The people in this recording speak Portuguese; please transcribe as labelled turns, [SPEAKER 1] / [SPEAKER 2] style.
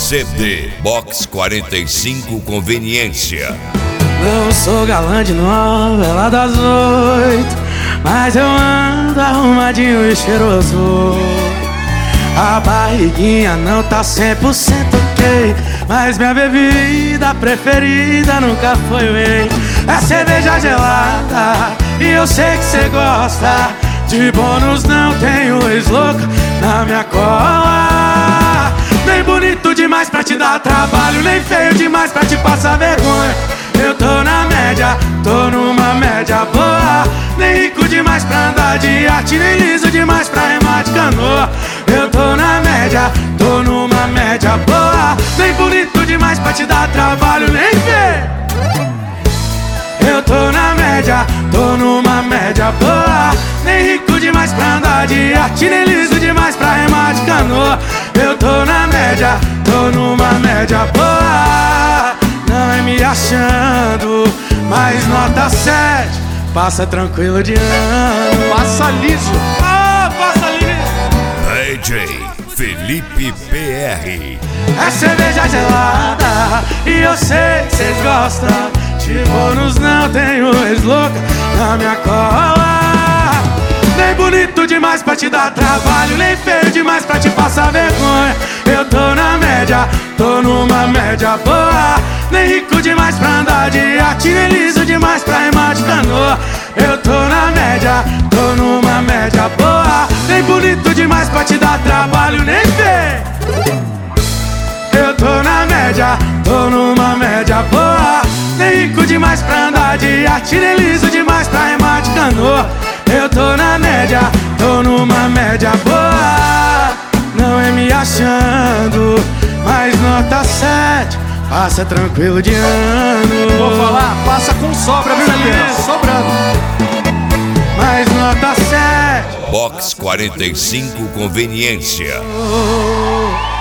[SPEAKER 1] CD Box 45 Conveniência.
[SPEAKER 2] Não sou galã de novela das 8, mas eu ando arrumadinho e cheiroso. A barriguinha não tá 100% ok, mas minha bebida preferida nunca foi whey. É cerveja gelada e eu sei que cê gosta. De bônus não tenho ex-louca na minha cola. Nem bonito demais pra te dar trabalho, nem feio demais pra te passar vergonha. Eu tô na média, tô numa média boa. Nem rico demais pra andar de arte, nem liso demais pra remar de canoa. Eu tô na média, tô numa média boa. Nem bonito demais pra te dar trabalho, nem feio. Eu tô na média, tô numa média boa. Nem rico demais pra andar de arte, nem liso demais pra remar de canoa. Eu tô na média, tô numa média boa. Não é me achando, mas nota 7. Passa tranquilo de ano.
[SPEAKER 3] Passa liso.
[SPEAKER 2] Ah, passa liso.
[SPEAKER 1] DJ Felipe PR.
[SPEAKER 2] É cerveja gelada e eu sei que cês gostam. De bônus não tenho ex-louca na minha cola. Nem bonito demais pra te dar trabalho, nem feio demais pra te passar vergonha. Eu tô na média, tô numa média boa. Nem rico demais pra andar de arte, nem liso demais pra remar de canoa. Eu tô na média, tô numa média boa. Nem bonito demais pra te dar trabalho, nem feio. Eu tô na média, tô numa média boa. Nem rico demais pra andar de arte, nem liso demais pra remar de canoa. Eu tô na média, tô numa média boa. Não é me achando, mas nota 7. Passa tranquilo de ano.
[SPEAKER 3] Vou falar, passa com sobra, viu, Juliano? Sobrando.
[SPEAKER 2] Mas nota 7.
[SPEAKER 1] Box 45 Conveniência.
[SPEAKER 2] Oh.